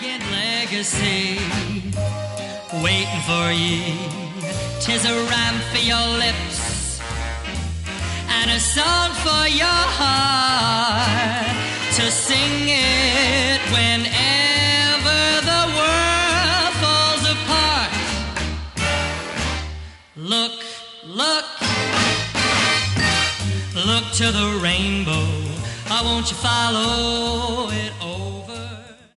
Legacy, waiting for ye. 'Tis a rhyme for your lips and a song for your heart, to sing it whenever the world falls apart. Look, look, look to the rainbow. Won't you follow it?